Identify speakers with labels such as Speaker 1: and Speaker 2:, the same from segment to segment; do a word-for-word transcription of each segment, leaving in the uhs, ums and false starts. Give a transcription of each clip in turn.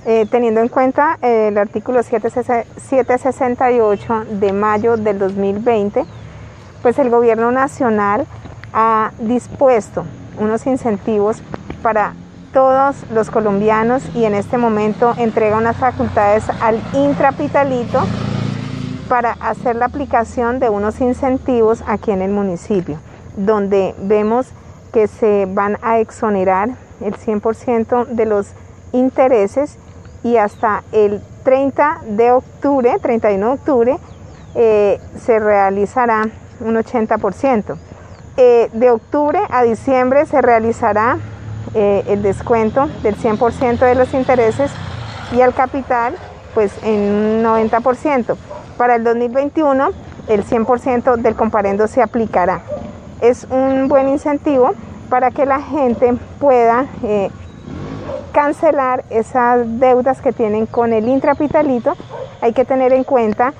Speaker 1: eh, teniendo en cuenta eh, el artículo setecientos sesenta y ocho de mayo del dos mil veinte, pues el gobierno nacional ha dispuesto unos incentivos para todos los colombianos y en este momento entrega unas facultades al Intrapitalito para hacer la aplicación de unos incentivos aquí en el municipio, donde vemos que se van a exonerar el cien por ciento de los intereses y hasta el treinta de octubre, treinta y uno de octubre, eh, se realizará un ochenta por ciento. Eh, de octubre a diciembre se realizará eh, el descuento del cien por ciento de los intereses y al capital pues en un noventa por ciento. Para el dos mil veintiuno el cien por ciento del comparendo se aplicará. Es un buen incentivo para que la gente pueda eh, cancelar esas deudas que tienen con el Intrapitalito. Hay que tener en cuenta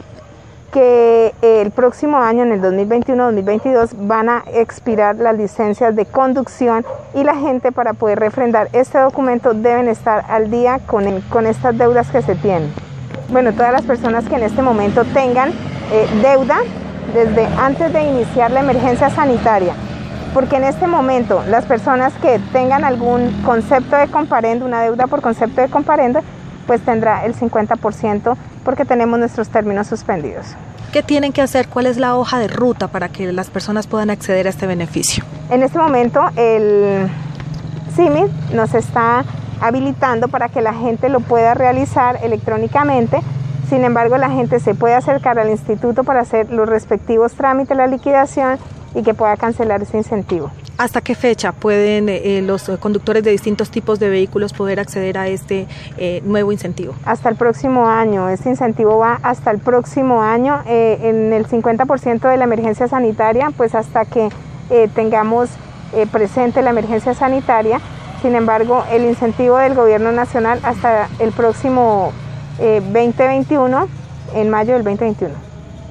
Speaker 1: que el próximo año, en el dos mil veintiuno dos mil veintidós, van a expirar las licencias de conducción y la gente, para poder refrendar este documento, deben estar al día con, el, con estas deudas que se tienen. Bueno, todas las personas que en este momento tengan eh, deuda desde antes de iniciar la emergencia sanitaria, porque en este momento las personas que tengan algún concepto de comparendo, una deuda por concepto de comparendo, pues tendrá el cincuenta por ciento porque tenemos nuestros términos suspendidos.
Speaker 2: ¿Qué tienen que hacer? ¿Cuál es la hoja de ruta para que las personas puedan acceder a este beneficio?
Speaker 1: En este momento el C I M I D nos está habilitando para que la gente lo pueda realizar electrónicamente. Sin embargo, la gente se puede acercar al instituto para hacer los respectivos trámites de la liquidación y que pueda cancelar ese incentivo.
Speaker 2: ¿Hasta qué fecha pueden eh, los conductores de distintos tipos de vehículos poder acceder a este eh, nuevo incentivo?
Speaker 1: Hasta el próximo año. Este incentivo va hasta el próximo año eh, en el cincuenta por ciento de la emergencia sanitaria, pues hasta que eh, tengamos eh, presente la emergencia sanitaria. Sin embargo, el incentivo del gobierno nacional hasta el próximo eh, veinte veintiuno, en mayo del veinte veintiuno.